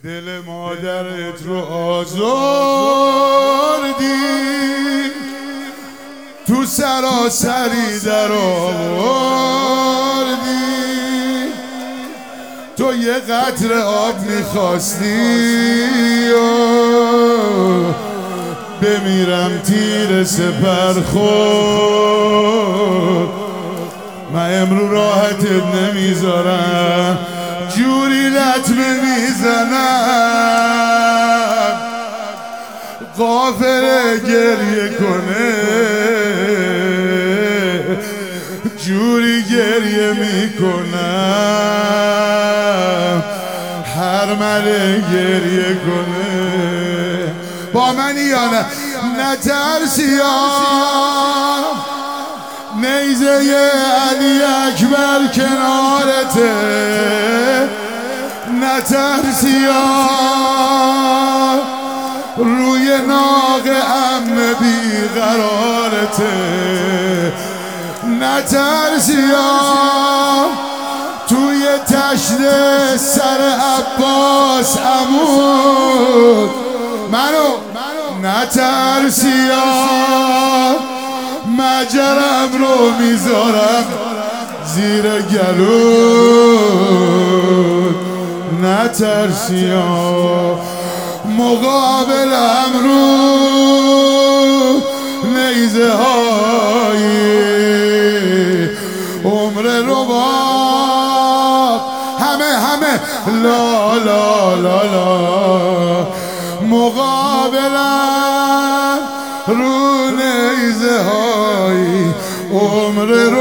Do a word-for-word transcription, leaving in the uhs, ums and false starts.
دل مادرت رو آزردی، تو سراسری در آوردی. تو یه قطره آب میخواستی بمیرم تیر سپر خود. من امرو راحتت نمیذارم، جوری لطمه میزنم قافله گریه کنه، جوری گریه میکنم هر مله گریه کنه. با منی یا نه؟ نترسیام نیزه علی اکبر کنارته، نترسیام روی ناق ام بیقرارته، نترسیام توی تشت سر عباس عمود منو، نترسیام مجرم رو میذارم زیر گلود، نترسیام مقابلم رو نیزه هایی عمر رباب همه همه لا لا لا لا، مقابلم رو نیزه های عمر